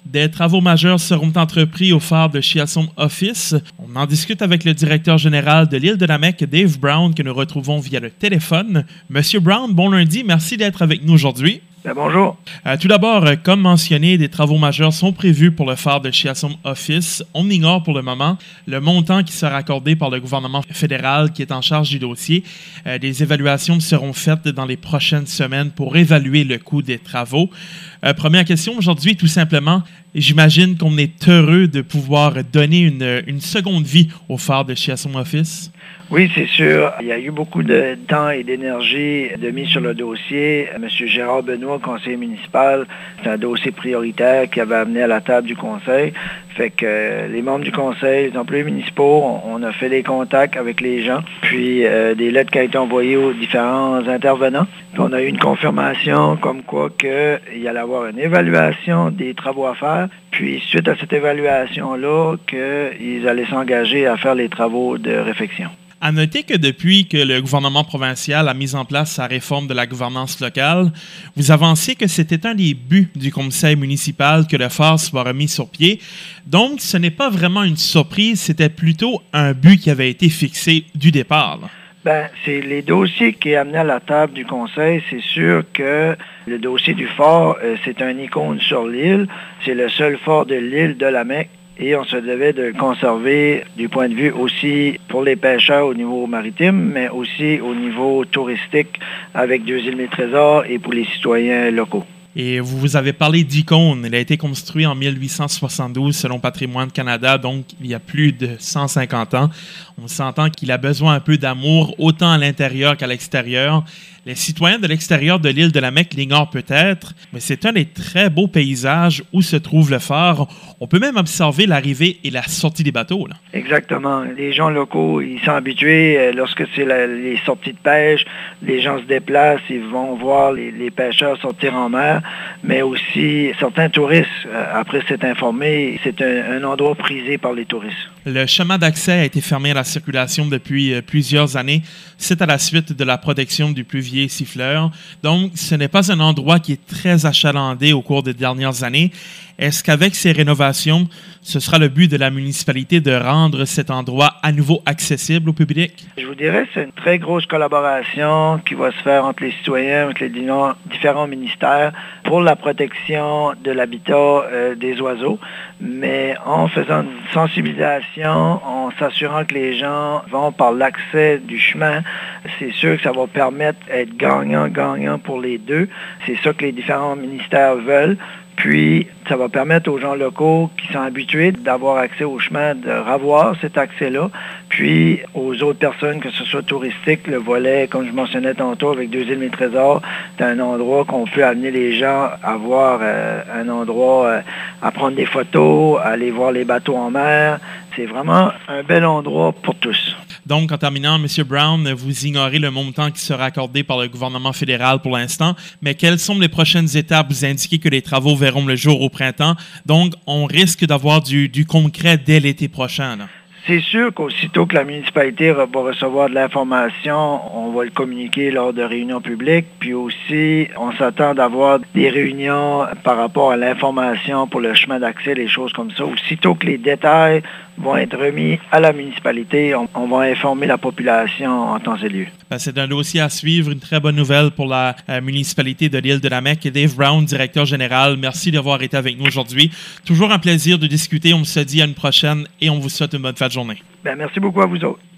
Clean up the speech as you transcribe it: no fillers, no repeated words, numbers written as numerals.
Des travaux majeurs seront entrepris au phare de Chiasson Office. On en discute avec le directeur général de l'île de la Mecque, Dave Brown, que nous retrouvons via le téléphone. Monsieur Brown, bon lundi, merci d'être avec nous aujourd'hui. Bonjour. Tout d'abord, comme mentionné, des travaux majeurs sont prévus pour le phare de Chiasson Office. On ignore pour le moment le montant qui sera accordé par le gouvernement fédéral qui est en charge du dossier. Des évaluations seront faites dans les prochaines semaines pour évaluer le coût des travaux. Première question aujourd'hui, tout simplement, j'imagine qu'on est heureux de pouvoir donner une seconde vie au phare de Chiasson Office. Oui, c'est sûr. Il y a eu beaucoup de temps et d'énergie de mise sur le dossier. M. Gérard Benoît, conseiller municipal, c'est un dossier prioritaire qui avait amené à la table du conseil. Fait que les membres du conseil, les employés municipaux, on a fait des contacts avec les gens, puis des lettres qui ont été envoyées aux différents intervenants. Puis on a eu une confirmation comme quoi qu'il y allait avoir une évaluation des travaux à faire. Puis suite à cette évaluation-là, qu'ils allaient s'engager à faire les travaux de réfection. À noter que depuis que le gouvernement provincial a mis en place sa réforme de la gouvernance locale, vous avanciez que c'était un des buts du conseil municipal que le phare soit remis sur pied. Donc, ce n'est pas vraiment une surprise, c'était plutôt un but qui avait été fixé du départ. C'est les dossiers qui est amené à la table du conseil. C'est sûr que le dossier du phare, c'est un icône sur l'île. C'est le seul phare de l'île de la Mecque. Et on se devait de le conserver du point de vue aussi pour les pêcheurs au niveau maritime, mais aussi au niveau touristique avec Deux Îles Trésors et pour les citoyens locaux. Et vous avez parlé d'icône. Il a été construit en 1872 selon Patrimoine Canada, donc il y a plus de 150 ans. On s'entend qu'il a besoin un peu d'amour, autant à l'intérieur qu'à l'extérieur. Les citoyens de l'extérieur de l'île de la Mecque l'ignorent peut-être, mais c'est un des très beaux paysages où se trouve le phare. On peut même observer l'arrivée et la sortie des bateaux. Là. Exactement. Les gens locaux, ils sont habitués. Lorsque c'est les sorties de pêche, les gens se déplacent, ils vont voir les pêcheurs sortir en mer, mais aussi certains touristes, après s'être informés, c'est un endroit prisé par les touristes. Le chemin d'accès a été fermé à la circulation depuis plusieurs années. C'est à la suite de la protection du pluvier siffleur. Donc, ce n'est pas un endroit qui est très achalandé au cours des dernières années. Est-ce qu'avec ces rénovations, ce sera le but de la municipalité de rendre cet endroit à nouveau accessible au public? Je vous dirais que c'est une très grosse collaboration qui va se faire entre les citoyens, entre les différents ministères pour la protection de l'habitat des oiseaux, mais en faisant une sensibilisation, en s'assurant que les gens vont par l'accès du chemin, c'est sûr que ça va permettre d'être gagnant pour les deux. C'est ça que les différents ministères veulent. Puis, ça va permettre aux gens locaux qui sont habitués d'avoir accès au chemin de revoir cet accès-là. Puis, aux autres personnes, que ce soit touristique, le volet, comme je mentionnais tantôt, avec Deux Îles Trésors, c'est un endroit qu'on peut amener les gens à voir, un endroit à prendre des photos, à aller voir les bateaux en mer. C'est vraiment un bel endroit pour tous. Donc, en terminant, M. Brown, vous ignorez le montant qui sera accordé par le gouvernement fédéral pour l'instant, mais quelles sont les prochaines étapes? Vous indiquez que les travaux verront le jour au printemps, donc on risque d'avoir du concret dès l'été prochain. Là. C'est sûr qu'aussitôt que la municipalité va recevoir de l'information, on va le communiquer lors de réunions publiques. Puis aussi, on s'attend d'avoir des réunions par rapport à l'information pour le chemin d'accès, les choses comme ça. Aussitôt que les détails vont être remis à la municipalité, on va informer la population en temps et lieu. C'est un dossier à suivre, une très bonne nouvelle pour la municipalité de l'île de la Mecque. Dave Brown, directeur général, merci d'avoir été avec nous aujourd'hui. Toujours un plaisir de discuter. On se dit à une prochaine et on vous souhaite une bonne fin de journée. Merci beaucoup à vous autres.